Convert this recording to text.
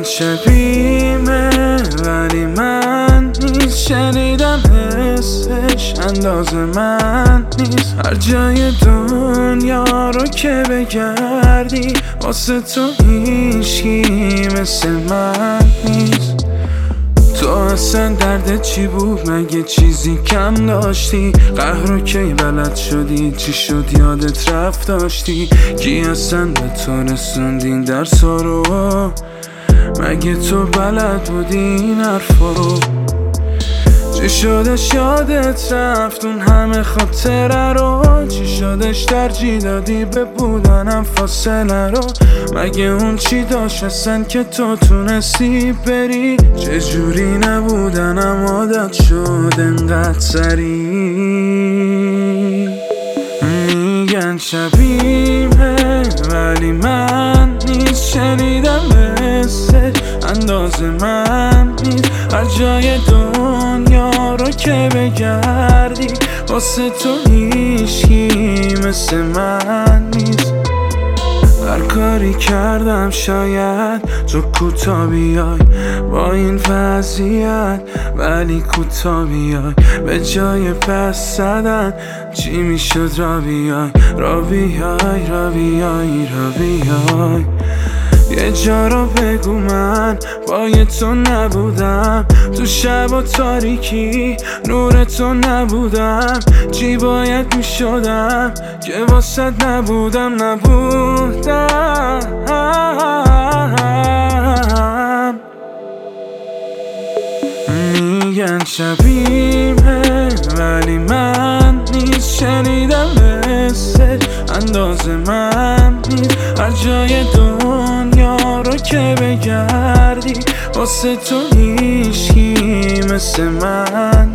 شبیمه ولی من نیست، شنیدم حسش انداز من نیست. هر جای دنیا رو که بگردی واسه تو هیچکی مثل من نیست. تو اصلا دردت چی بود؟ مگه چیزی کم داشتی؟ قهر رو کی بلد شدی؟ چی شد یادت رفت داشتی؟ کی اصلا به تو رسوند این درس رو؟ مگه تو بلد بودی این حرفا رو؟ چی شدش یادت رفت اون همه خاطره رو؟ چی شدش ترجیح دادی به بودنم فاصله رو؟ مگه اون چی داشت اصلا که تو تونستی بری؟ چجوری نبودنم عادت شد انقدر سریع؟ میگن شبیمه ولی من نیست، شنیدم مثل انداز من نیست. هر جای دنیا رو که بگردی واسه تو هیچکی مثل من نیست. هر کاری کردم شاید تو کوتا بیای با این وضعیت، ولی کوتا بیای به جای پس زدن چی میشد؟ را بیای را بیای را بیای را بیای. یه جا رو بگو من با تو نبودم، تو شب و تاریکی نور تو نبودم. چی باید میشدم که واسه نبودم؟ میگن شبیمه ولی من نیست، شنیدم مثل انداز من نیست. هر جای دنیا رو که بگردی واسه تو هیچکی مثل من